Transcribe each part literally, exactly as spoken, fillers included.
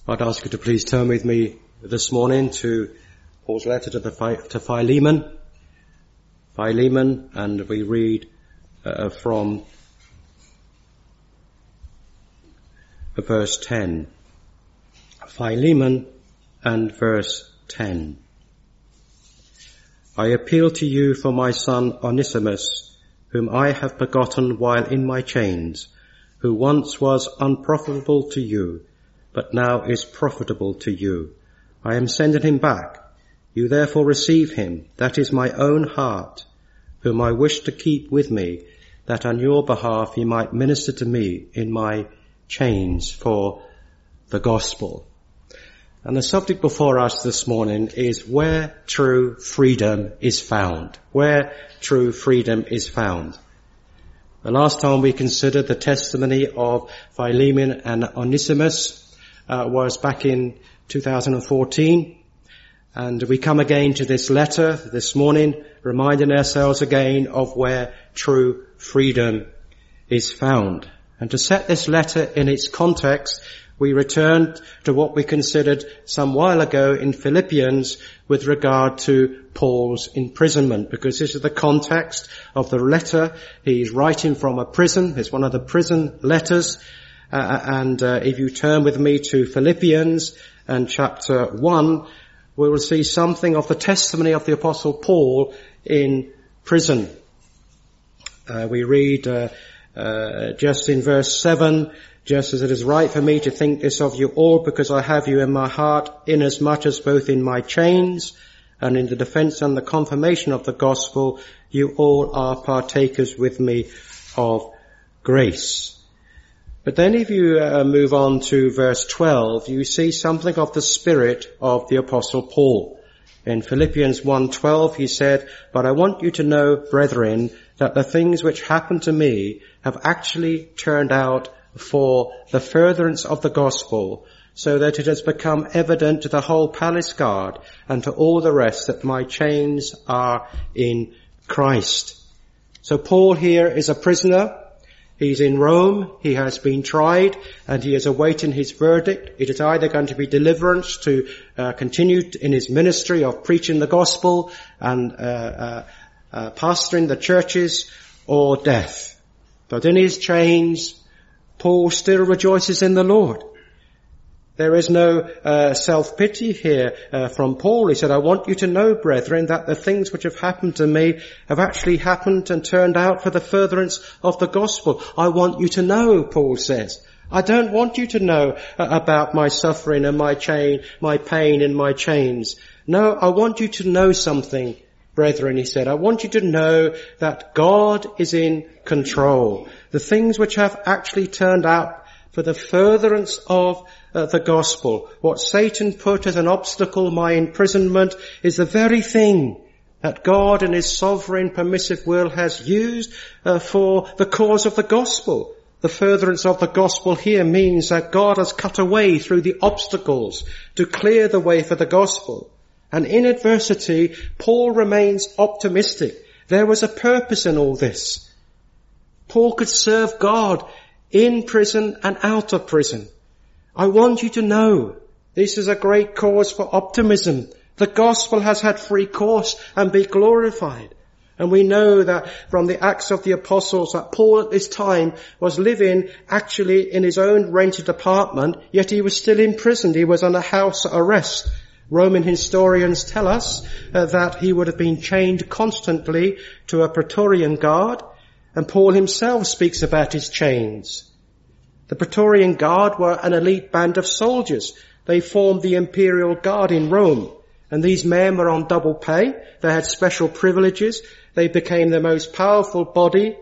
I'd ask you to please turn with me this morning to Paul's letter to, the, to Philemon. Philemon, and we read uh, from verse ten. Philemon and verse ten. I appeal to you for my son Onesimus, whom I have begotten while in my chains, who once was unprofitable to you, but now is profitable to you. I am sending him back. You therefore receive him, that is my own heart, whom I wish to keep with me, that on your behalf he might minister to me in my chains for the gospel. And the subject before us this morning is where true freedom is found. Where true freedom is found. The last time we considered the testimony of Philemon and Onesimus uh, was back in two thousand fourteen. And we come again to this letter this morning, reminding ourselves again of where true freedom is found. And to set this letter in its context, we return to what we considered some while ago in Philippians with regard to Paul's imprisonment, because this is the context of the letter. He's writing from a prison. It's one of the prison letters. Uh, and uh, if you turn with me to Philippians and chapter one, we will see something of the testimony of the Apostle Paul in prison. Uh, we read uh, uh, just in verse seven, just as it is right for me to think this of you all, because I have you in my heart, inasmuch as both in my chains and in the defense and the confirmation of the gospel, you all are partakers with me of grace. But then if you uh, move on to verse twelve, you see something of the spirit of the Apostle Paul. In Philippians one twelve, he said, but I want you to know, brethren, that the things which happened to me have actually turned out for the furtherance of the gospel, so that it has become evident to the whole palace guard and to all the rest that my chains are in Christ. So Paul here is a prisoner. He's in Rome, he has been tried, and he is awaiting his verdict. It is either going to be deliverance to uh, continue in his ministry of preaching the gospel and uh, uh, uh pastoring the churches, or death. But in his chains, Paul still rejoices in the Lord. There is no uh, self-pity here uh, from Paul. He said, I want you to know, brethren, that the things which have happened to me have actually happened and turned out for the furtherance of the gospel. I want you to know, Paul says. I don't want you to know uh, about my suffering and my chain, my pain and my chains. No, I want you to know something, brethren, he said. I want you to know that God is in control. The things which have actually turned out for the furtherance of uh, the gospel. What Satan put as an obstacle, my imprisonment, is the very thing that God in his sovereign permissive will has used uh, for the cause of the gospel. The furtherance of the gospel here means that God has cut a way through the obstacles to clear the way for the gospel. And in adversity, Paul remains optimistic. There was a purpose in all this. Paul could serve God in prison and out of prison. I want you to know this is a great cause for optimism. The gospel has had free course and be glorified. And we know that from the Acts of the Apostles that Paul at this time was living actually in his own rented apartment, yet he was still imprisoned. He was on a house arrest. Roman historians tell us uh, that he would have been chained constantly to a Praetorian guard. And Paul himself speaks about his chains. The Praetorian Guard were an elite band of soldiers. They formed the Imperial Guard in Rome. And these men were on double pay. They had special privileges. They became the most powerful body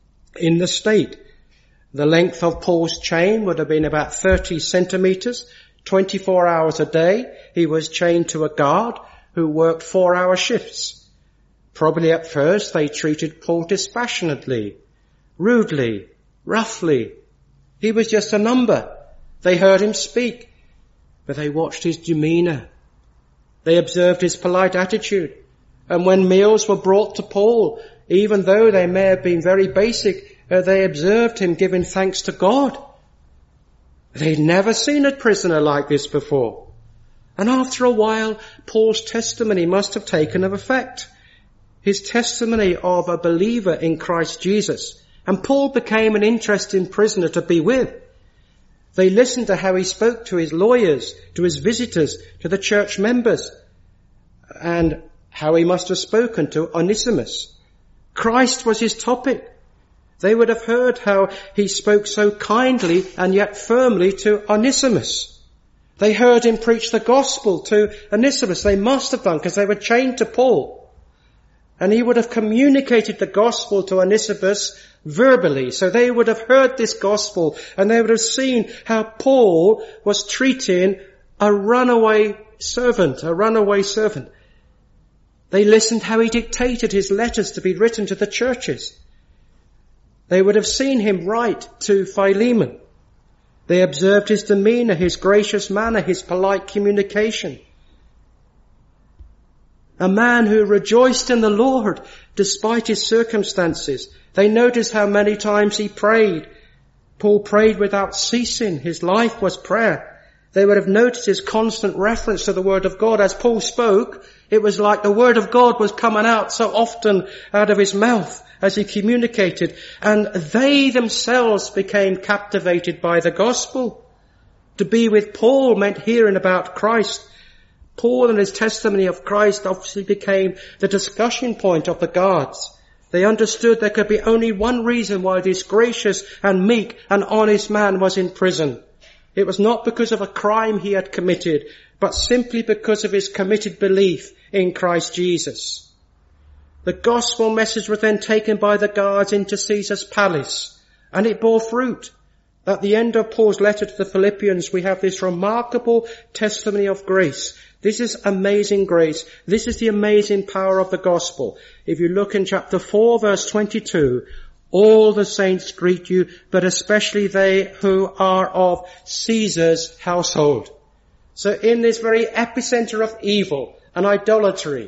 in the state. The length of Paul's chain would have been about thirty centimeters. twenty-four hours a day, he was chained to a guard who worked four-hour shifts. Probably at first they treated Paul dispassionately, rudely, roughly. He was just a number. They heard him speak, but they watched his demeanor. They observed his polite attitude. And when meals were brought to Paul, even though they may have been very basic, uh, they observed him giving thanks to God. They'd never seen a prisoner like this before. And after a while, Paul's testimony must have taken effect. His testimony of a believer in Christ Jesus. And Paul became an interesting prisoner to be with. They listened to how he spoke to his lawyers, to his visitors, to the church members, and how he must have spoken to Onesimus. Christ was his topic. They would have heard how he spoke so kindly and yet firmly to Onesimus. They heard him preach the gospel to Onesimus. They must have done, because they were chained to Paul. And he would have communicated the gospel to Onesimus verbally. So they would have heard this gospel, and they would have seen how Paul was treating a runaway servant, a runaway servant. They listened how he dictated his letters to be written to the churches. They would have seen him write to Philemon. They observed his demeanor, his gracious manner, his polite communication. A man who rejoiced in the Lord despite his circumstances. They noticed how many times he prayed. Paul prayed without ceasing. His life was prayer. They would have noticed his constant reference to the Word of God. As Paul spoke, it was like the Word of God was coming out so often out of his mouth as he communicated. And they themselves became captivated by the gospel. To be with Paul meant hearing about Christ. Paul and his testimony of Christ obviously became the discussion point of the guards. They understood there could be only one reason why this gracious and meek and honest man was in prison. It was not because of a crime he had committed, but simply because of his committed belief in Christ Jesus. The gospel message was then taken by the guards into Caesar's palace, and it bore fruit. At the end of Paul's letter to the Philippians, we have this remarkable testimony of grace. This is amazing grace. This is the amazing power of the gospel. If you look in chapter four, verse twenty-two, all the saints greet you, but especially they who are of Caesar's household. So in this very epicenter of evil and idolatry,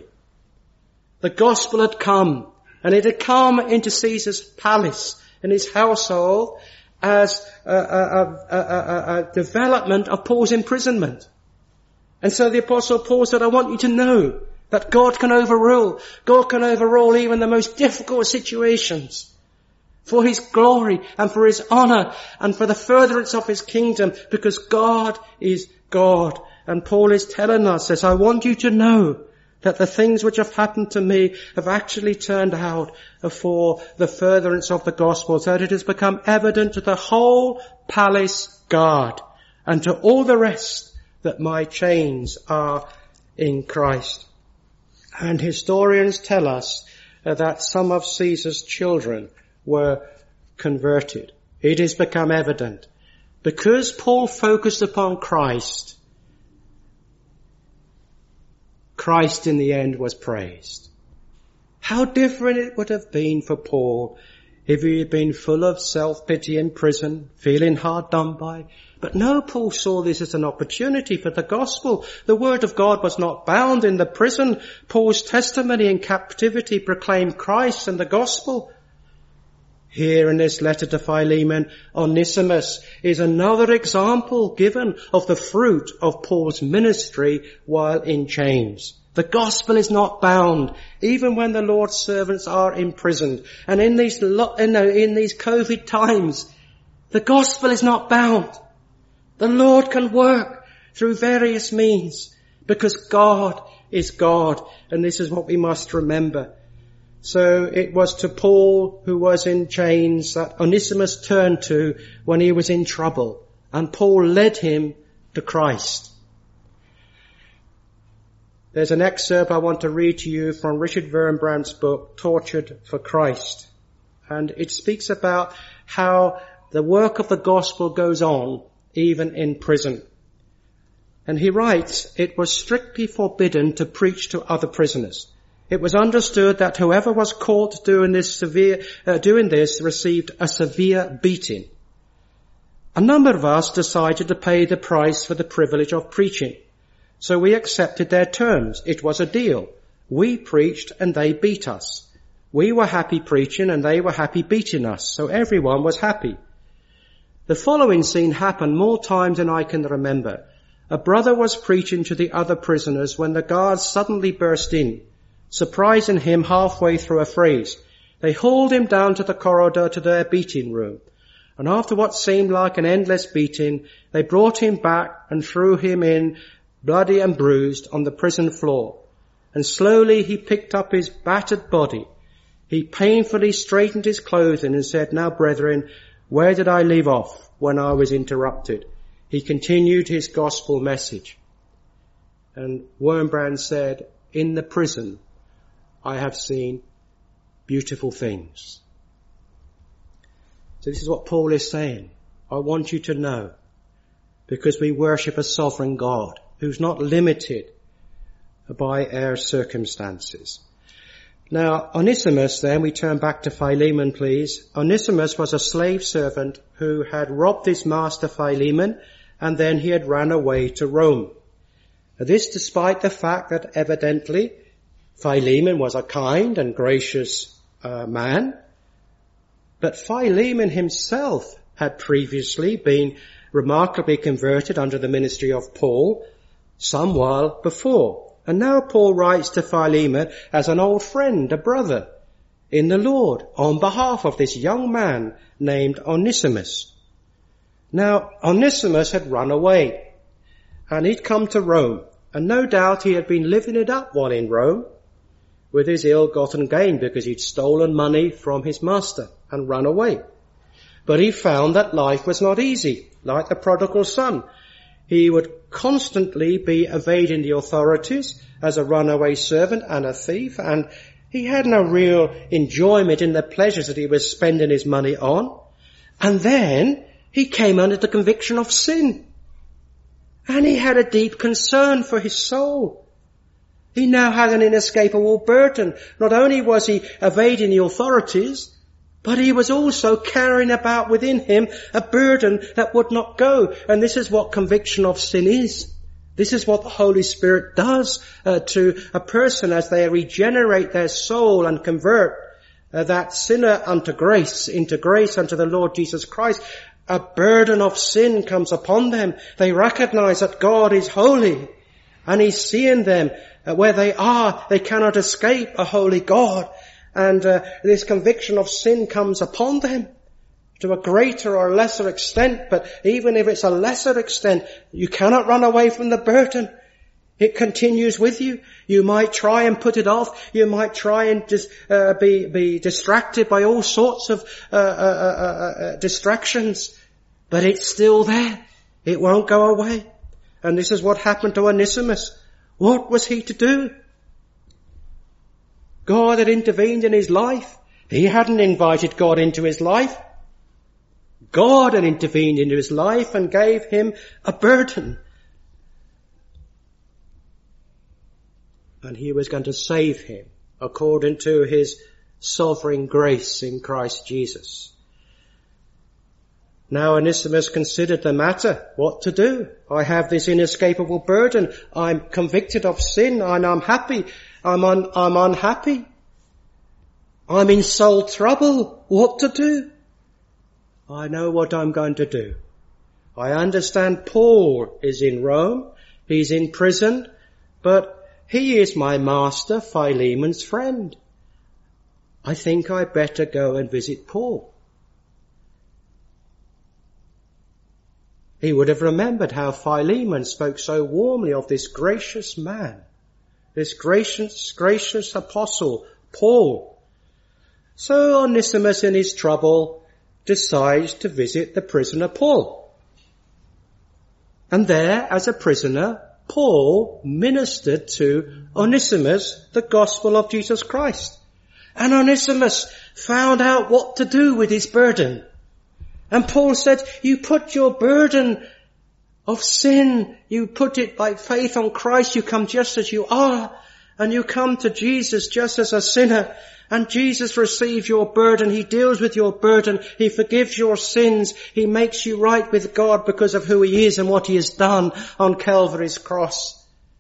the gospel had come, and it had come into Caesar's palace and his household as a, a, a, a, a development of Paul's imprisonment. And so the Apostle Paul said, I want you to know that God can overrule. God can overrule even the most difficult situations for his glory and for his honor and for the furtherance of his kingdom, because God is God. And Paul is telling us this, I want you to know that the things which have happened to me have actually turned out for the furtherance of the gospel, so that it has become evident to the whole palace guard and to all the rest that my chains are in Christ. And historians tell us that some of Caesar's children were converted. It has become evident. Because Paul focused upon Christ, Christ in the end was praised. How different it would have been for Paul if he had been full of self-pity in prison, feeling hard done by. But no, Paul saw this as an opportunity for the gospel. The word of God was not bound in the prison. Paul's testimony in captivity proclaimed Christ and the gospel. Here in this letter to Philemon, Onesimus is another example given of the fruit of Paul's ministry while in chains. The gospel is not bound, even when the Lord's servants are imprisoned. And in these, in these COVID times, the gospel is not bound. The Lord can work through various means because God is God. And this is what we must remember. So it was to Paul, who was in chains, that Onesimus turned to when he was in trouble. And Paul led him to Christ. There's an excerpt I want to read to you from Richard Wurmbrand's book, Tortured for Christ. And it speaks about how the work of the gospel goes on even in prison. And he writes, it was strictly forbidden to preach to other prisoners. It was understood that whoever was caught doing this severe, uh, doing this received a severe beating. A number of us decided to pay the price for the privilege of preaching. So we accepted their terms. It was a deal. We preached and they beat us. We were happy preaching and they were happy beating us. So everyone was happy. The following scene happened more times than I can remember. A brother was preaching to the other prisoners when the guards suddenly burst in, surprising him halfway through a phrase. They hauled him down to the corridor to their beating room, and after what seemed like an endless beating, they brought him back and threw him in, bloody and bruised, on the prison floor. And slowly he picked up his battered body. He painfully straightened his clothing and said, "Now, brethren, where did I leave off when I was interrupted?" He continued his gospel message. And Wurmbrand said, "In the prison, I have seen beautiful things." So this is what Paul is saying. I want you to know, because we worship a sovereign God who's not limited by our circumstances. Now, Onesimus then, we turn back to Philemon, please. Onesimus was a slave servant who had robbed his master Philemon, and then he had ran away to Rome. This despite the fact that evidently Philemon was a kind and gracious uh, man, but Philemon himself had previously been remarkably converted under the ministry of Paul some while before. And now Paul writes to Philemon as an old friend, a brother in the Lord, on behalf of this young man named Onesimus. Now, Onesimus had run away, and he'd come to Rome, and no doubt he had been living it up while in Rome with his ill-gotten gain, because he'd stolen money from his master and run away. But he found that life was not easy, like the prodigal son. He would constantly be evading the authorities as a runaway servant and a thief, and he had no real enjoyment in the pleasures that he was spending his money on. And then he came under the conviction of sin, and he had a deep concern for his soul. He now had an inescapable burden. Not only was he evading the authorities, but he was also carrying about within him a burden that would not go. And this is what conviction of sin is. This is what the Holy Spirit does uh, to a person as they regenerate their soul and convert uh, that sinner unto grace, into grace unto the Lord Jesus Christ. A burden of sin comes upon them. They recognize that God is holy, and He's seeing them uh, where they are. They cannot escape a holy God. And uh, this conviction of sin comes upon them to a greater or lesser extent. But even if it's a lesser extent, you cannot run away from the burden. It continues with you. You might try and put it off. You might try and dis, uh, be, be distracted by all sorts of uh, uh, uh, uh, distractions. But it's still there. It won't go away. And this is what happened to Onesimus. What was he to do? God had intervened in his life. He hadn't invited God into his life. God had intervened into his life and gave him a burden. And he was going to save him according to his sovereign grace in Christ Jesus. Now Onesimus considered the matter, what to do. I have this inescapable burden. I'm convicted of sin and I'm happy. I'm, un, I'm unhappy. I'm in soul trouble. What to do? I know what I'm going to do. I understand Paul is in Rome. He's in prison, but he is my master, Philemon's friend. I think I better go and visit Paul. He would have remembered how Philemon spoke so warmly of this gracious man, this gracious, gracious apostle, Paul. So Onesimus, in his trouble, decides to visit the prisoner Paul. And there, as a prisoner, Paul ministered to Onesimus the gospel of Jesus Christ. And Onesimus found out what to do with his burden. And Paul said, you put your burden of sin, you put it by faith on Christ, you come just as you are, and you come to Jesus just as a sinner, and Jesus receives your burden, He deals with your burden, He forgives your sins, He makes you right with God because of who He is and what He has done on Calvary's cross.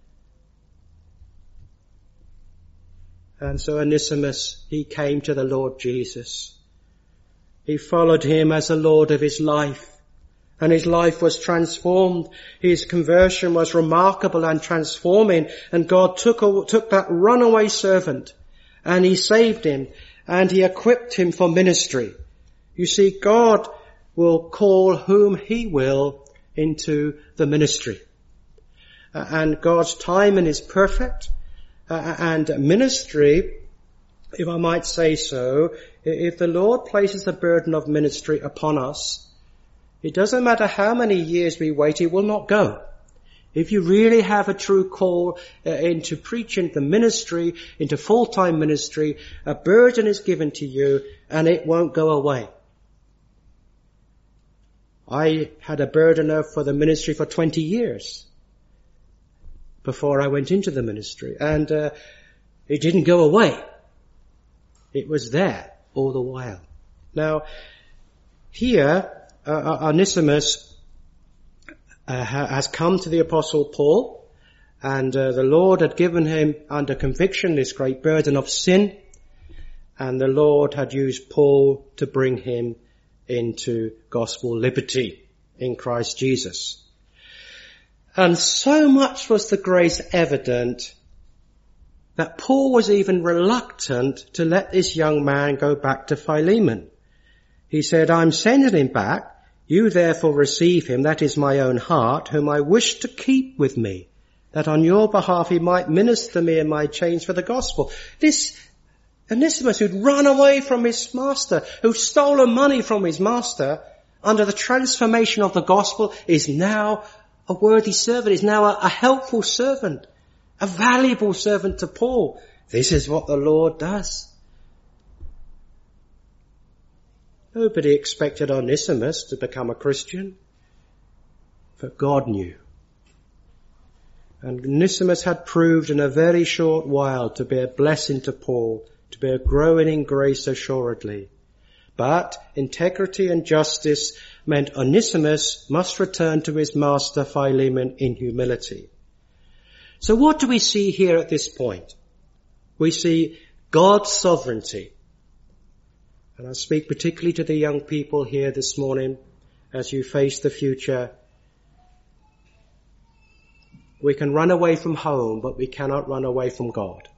And so Onesimus, he came to the Lord Jesus. He followed Him as the Lord of his life. and his life was transformed. His conversion was remarkable and transforming, and God took, took that runaway servant and he saved him and he equipped him for ministry. You see, God will call whom he will into the ministry. Uh, and God's timing is perfect. Uh, and ministry, if I might say so, if the Lord places the burden of ministry upon us, it doesn't matter how many years we wait, it will not go. If you really have a true call uh, into preaching, the ministry, into full-time ministry, a burden is given to you and it won't go away. I had a burden for the ministry for twenty years before I went into the ministry, and uh, it didn't go away. It was there all the while. Now, here, uh, Onesimus uh, has come to the Apostle Paul, and uh, the Lord had given him under conviction this great burden of sin, and the Lord had used Paul to bring him into gospel liberty in Christ Jesus. And so much was the grace evident that Paul was even reluctant to let this young man go back to Philemon. He said, I'm sending him back. You therefore receive him, that is my own heart, whom I wish to keep with me, that on your behalf he might minister me in my chains for the gospel. This Onesimus, who'd run away from his master, who'd stolen money from his master, under the transformation of the gospel, is now a worthy servant, is now a, a helpful servant, a valuable servant to Paul. This is what the Lord does. Nobody expected Onesimus to become a Christian, but God knew. And Onesimus had proved in a very short while to be a blessing to Paul, to be a growing in grace assuredly. But integrity and justice meant Onesimus must return to his master Philemon in humility. So what do we see here at this point? We see God's sovereignty. And I speak particularly to the young people here this morning as you face the future. We can run away from home, but we cannot run away from God.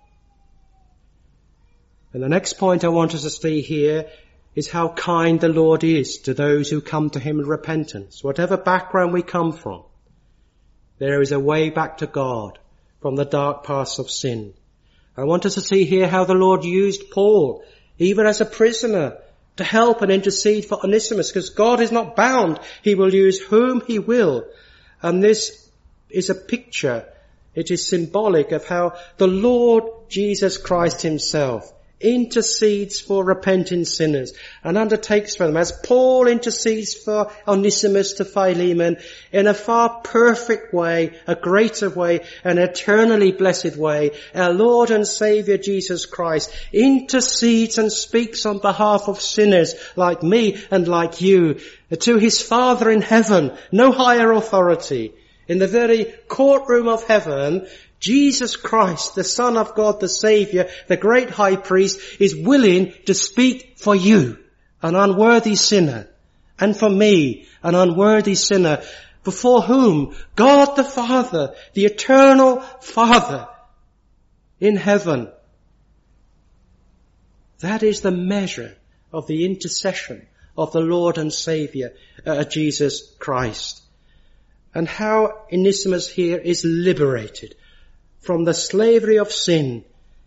And the next point I want us to see here is how kind the Lord is to those who come to him in repentance. Whatever background we come from, there is a way back to God from the dark paths of sin. I want us to see here how the Lord used Paul, even as a prisoner, to help and intercede for Onesimus, because God is not bound. He will use whom he will. And this is a picture, it is symbolic of how the Lord Jesus Christ himself intercedes for repenting sinners and undertakes for them, as Paul intercedes for Onesimus to Philemon in a far perfect way, a greater way, an eternally blessed way. Our Lord and Saviour Jesus Christ intercedes and speaks on behalf of sinners like me and like you to his Father in heaven, no higher authority. In the very courtroom of heaven, Jesus Christ, the Son of God, the Saviour, the great high priest, is willing to speak for you, an unworthy sinner, and for me, an unworthy sinner, before whom God the Father, the eternal Father in heaven. That is the measure of the intercession of the Lord and Saviour, uh, Jesus Christ. And how Onesimus here is liberated from the slavery of sin,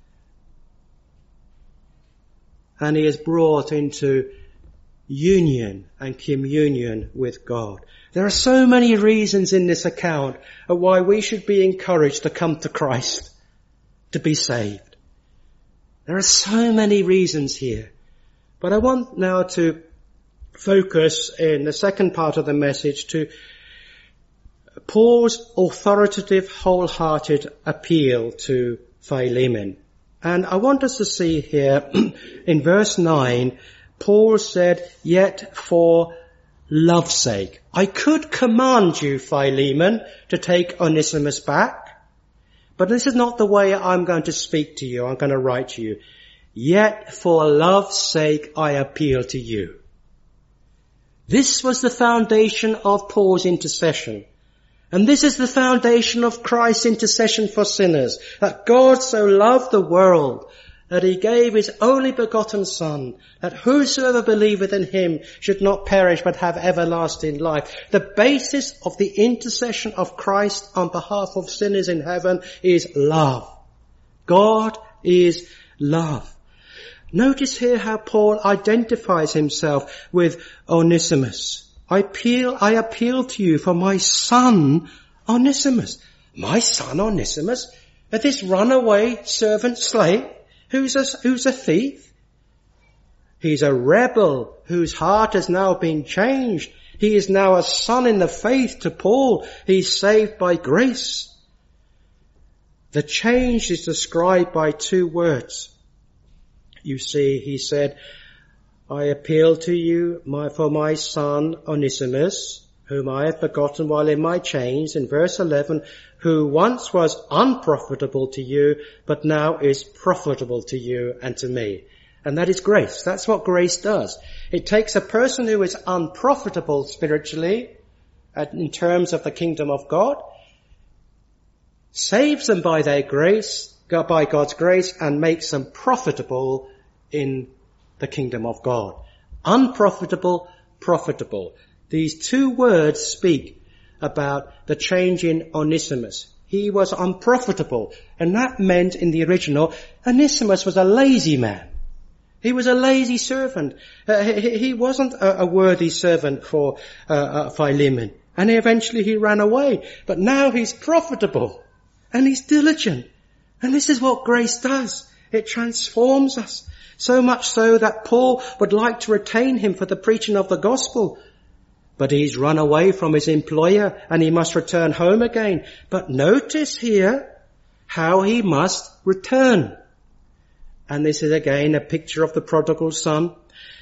and he is brought into union and communion with God. There are so many reasons in this account of why we should be encouraged to come to Christ, to be saved. There are so many reasons here. But I want now to focus in the second part of the message to Paul's authoritative, wholehearted appeal to Philemon. And I want us to see here in verse nine, Paul said, yet for love's sake. I could command you, Philemon, to take Onesimus back, but this is not the way I'm going to speak to you. I'm going to write to you. Yet for love's sake I appeal to you. This was the foundation of Paul's intercession. And this is the foundation of Christ's intercession for sinners, that God so loved the world that he gave his only begotten Son, that whosoever believeth in him should not perish but have everlasting life. The basis of the intercession of Christ on behalf of sinners in heaven is love. God is love. Notice here how Paul identifies himself with Onesimus. I appeal, I appeal to you for my son Onesimus. My son Onesimus? This runaway servant slave who's a, who's a thief? He's a rebel whose heart has now been changed. He is now a son in the faith to Paul. He's saved by grace. The change is described by two words. You see, he said, I appeal to you my, for my son Onesimus, whom I have begotten while in my chains, in verse eleven, who once was unprofitable to you, but now is profitable to you and to me. And that is grace. That's what grace does. It takes a person who is unprofitable spiritually, in terms of the kingdom of God, saves them by their grace, by God's grace, and makes them profitable in the kingdom of God. Unprofitable, profitable. These two words speak about the change in Onesimus. He was unprofitable, and that meant in the original, Onesimus was a lazy man. He was a lazy servant. Uh, he, he wasn't a, a worthy servant for uh, uh, Philemon, and eventually he ran away. But now he's profitable, and he's diligent. And this is what grace does. It transforms us. So much so that Paul would like to retain him for the preaching of the gospel. But he's run away from his employer and he must return home again. But notice here how he must return. And this is again a picture of the prodigal son.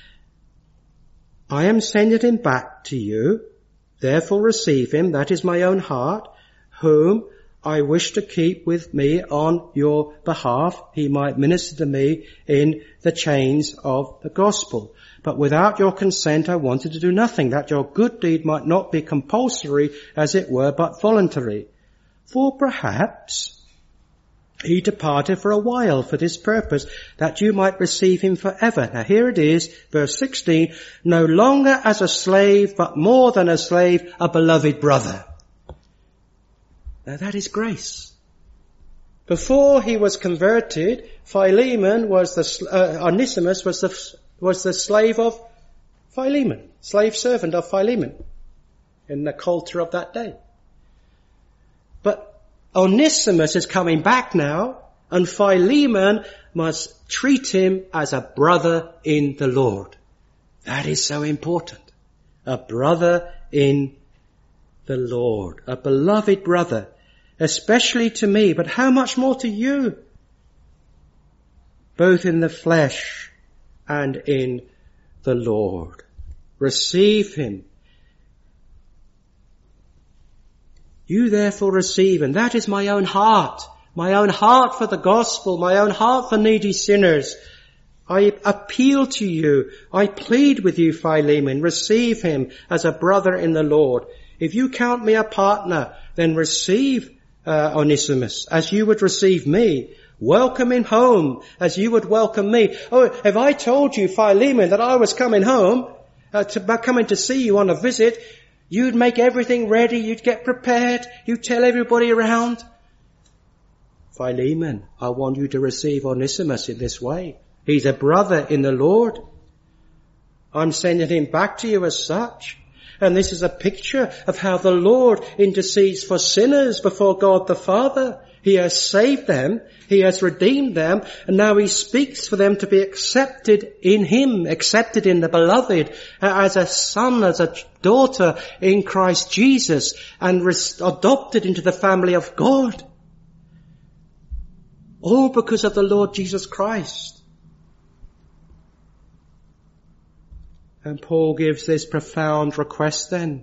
I am sending him back to you. Therefore receive him, that is my own heart, whom I wish to keep with me on your behalf. He might minister to me in the chains of the gospel. But without your consent I wanted to do nothing, that your good deed might not be compulsory, as it were, but voluntary. For perhaps he departed for a while for this purpose, that you might receive him forever. Now here it is, verse sixteen, no longer as a slave, but more than a slave, a beloved brother. Now that is grace. Before he was converted, Philemon was the, uh, Onesimus was the, was the slave of Philemon, slave servant of Philemon in the culture of that day. But Onesimus is coming back now, and Philemon must treat him as a brother in the Lord. That is so important. A brother in the Lord, a beloved brother, especially to me, but how much more to you, both in the flesh and in the Lord. Receive him. You therefore receive, and that is my own heart, my own heart for the gospel, my own heart for needy sinners. I appeal to you, I plead with you, Philemon, receive him as a brother in the Lord. If you count me a partner, then receive uh, Onesimus as you would receive me. Welcome him home as you would welcome me. Oh, if I told you, Philemon, that I was coming home, uh, to coming to see you on a visit, you'd make everything ready, you'd get prepared, you'd tell everybody around. Philemon, I want you to receive Onesimus in this way. He's a brother in the Lord. I'm sending him back to you as such. And this is a picture of how the Lord intercedes for sinners before God the Father. He has saved them, he has redeemed them, and now he speaks for them to be accepted in him, accepted in the beloved, as a son, as a daughter in Christ Jesus, and adopted into the family of God. All because of the Lord Jesus Christ. And Paul gives this profound request then.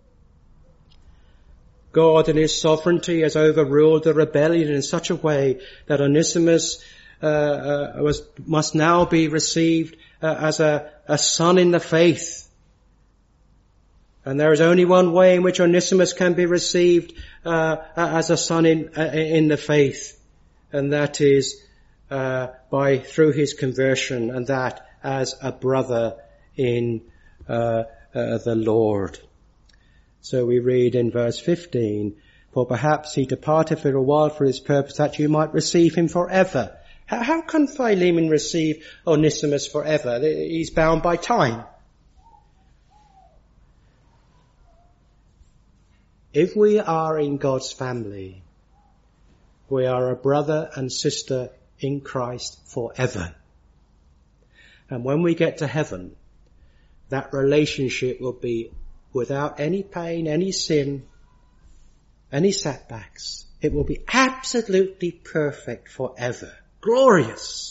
God in his sovereignty has overruled the rebellion in such a way that Onesimus uh, uh, was, must now be received uh, as a, a son in the faith. And there is only one way in which Onesimus can be received uh, as a son in uh, in the faith, and that is uh, by through his conversion, and that as a brother in uh, uh, the Lord. So we read in verse fifteen, "For perhaps he departed for a while for his purpose, that you might receive him forever." How, how can Philemon receive Onesimus forever? He's bound by time. If we are in God's family, we are a brother and sister in Christ forever. And when we get to heaven, that relationship will be without any pain, any sin, any setbacks. It will be absolutely perfect forever. Glorious.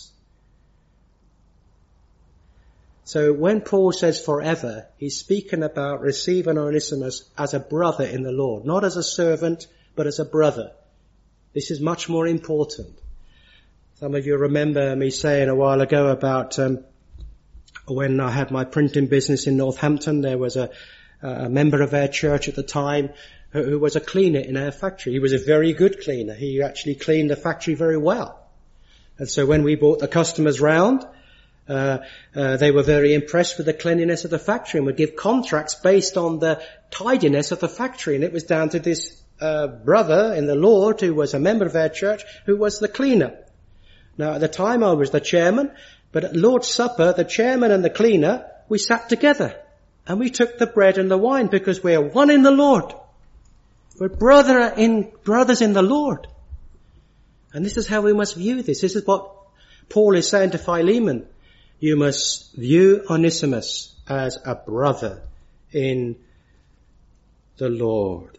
So when Paul says forever, he's speaking about receiving Onesimus as a brother in the Lord, not as a servant, but as a brother. This is much more important. Some of you remember me saying a while ago about um, when I had my printing business in Northampton, there was a, a member of our church at the time who, who was a cleaner in our factory. He was a very good cleaner. He actually cleaned the factory very well. And so when we brought the customers round, Uh, uh, they were very impressed with the cleanliness of the factory and would give contracts based on the tidiness of the factory. And it was down to this uh, brother in the Lord who was a member of our church who was the cleaner. Now at the time I was the chairman, but at Lord's Supper, the chairman and the cleaner, we sat together and we took the bread and the wine because we are one in the Lord. We're brother in, brothers in the Lord. And this is how we must view this. This is what Paul is saying to Philemon. You must view Onesimus as a brother in the Lord.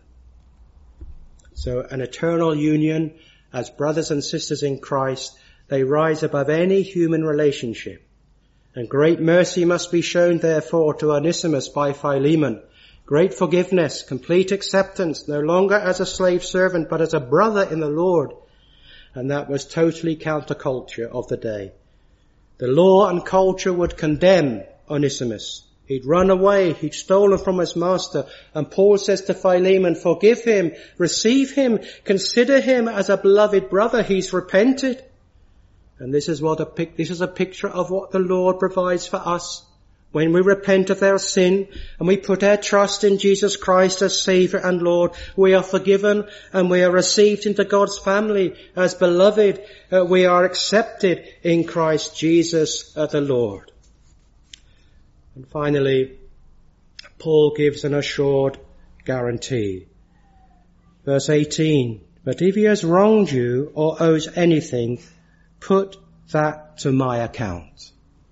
So an eternal union as brothers and sisters in Christ, they rise above any human relationship. And great mercy must be shown therefore to Onesimus by Philemon. Great forgiveness, complete acceptance, no longer as a slave servant, but as a brother in the Lord. And that was totally counterculture of the day. The law and culture would condemn Onesimus. He'd run away. He'd stolen from his master. And Paul says to Philemon, forgive him, receive him, consider him as a beloved brother. He's repented. And this is what a pic- this is a picture of what the Lord provides for us. When we repent of our sin and we put our trust in Jesus Christ as Saviour and Lord, we are forgiven and we are received into God's family as beloved. Uh, we are accepted in Christ Jesus uh, the Lord. And finally, Paul gives an assured guarantee. Verse eighteen, but if he has wronged you or owes anything, put that to my account.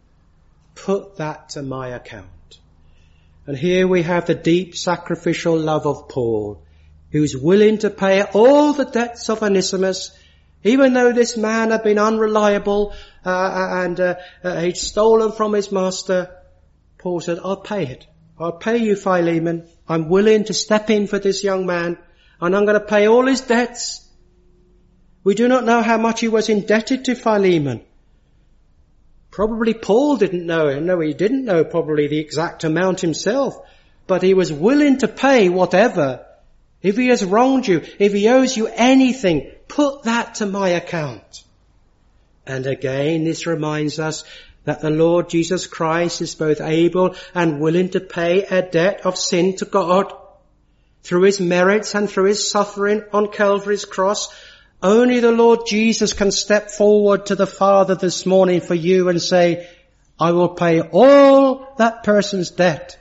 Put that to my account. And here we have the deep sacrificial love of Paul, who's willing to pay all the debts of Onesimus, even though this man had been unreliable uh, and uh, uh, he'd stolen from his master. Paul said, I'll pay it. I'll pay you, Philemon. I'm willing to step in for this young man, and I'm going to pay all his debts. We do not know how much he was indebted to Philemon. Probably Paul didn't know. No, he didn't know probably the exact amount himself. But he was willing to pay whatever. If he has wronged you, if he owes you anything, put that to my account. And again, this reminds us that the Lord Jesus Christ is both able and willing to pay a debt of sin to God. Through his merits and through his suffering on Calvary's cross, only the Lord Jesus can step forward to the Father this morning for you and say, I will pay all that person's debt.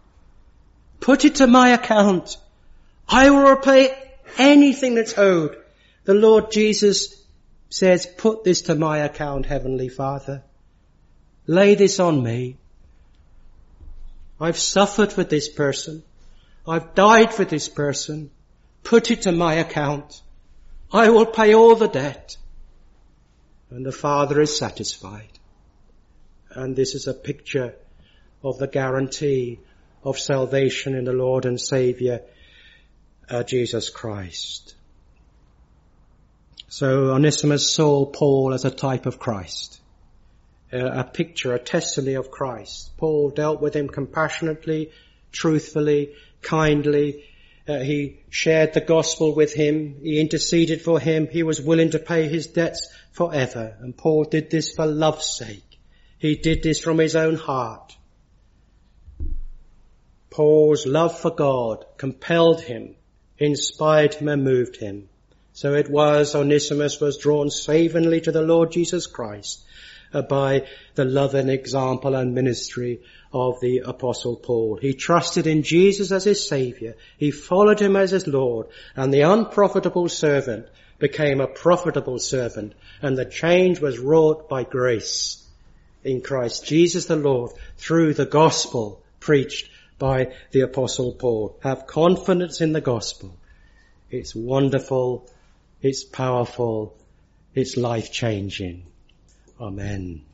Put it to my account. I will repay anything that's owed. The Lord Jesus says, put this to my account, Heavenly Father. Lay this on me. I've suffered for this person. I've died for this person. Put it to my account. I will pay all the debt. And the Father is satisfied. And this is a picture of the guarantee of salvation in the Lord and Saviour, uh, Jesus Christ. So Onesimus saw Paul as a type of Christ, uh, a picture, a testimony of Christ. Paul dealt with him compassionately, truthfully, kindly. Uh, he shared the gospel with him. He interceded for him. He was willing to pay his debts forever. And Paul did this for love's sake. He did this from his own heart. Paul's love for God compelled him, inspired him and moved him. So it was Onesimus was drawn savingly to the Lord Jesus Christ uh, by the love and example and ministry of the Apostle Paul. He trusted in Jesus as his Saviour. He followed him as his Lord, and the unprofitable servant became a profitable servant, and the change was wrought by grace in Christ Jesus the Lord through the gospel preached by the Apostle Paul. Have confidence in the gospel. It's wonderful, it's powerful, it's life-changing. Amen.